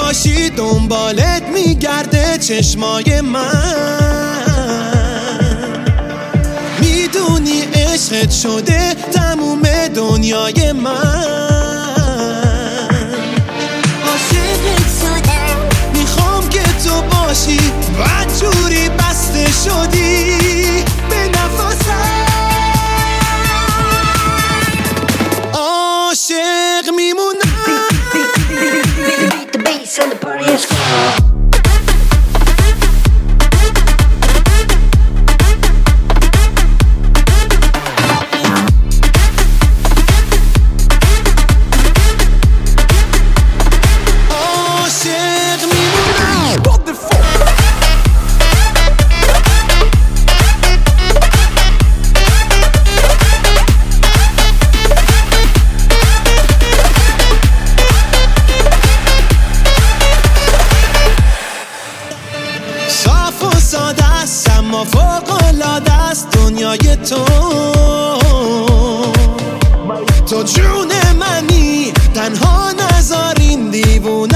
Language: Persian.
باشی دنبالت میگرده چشمای من. میدونی عشقت شده تموم دنیای من. عاشقت شدم میخوام که تو باشی بدجوری بسته شدی به نفسم. عاشق میمونم. Beat the bass and the party is gone. صاف و ساده است اما فوق‌العاده است دنیای تو. تو جون منی تنها نذار این دیوونه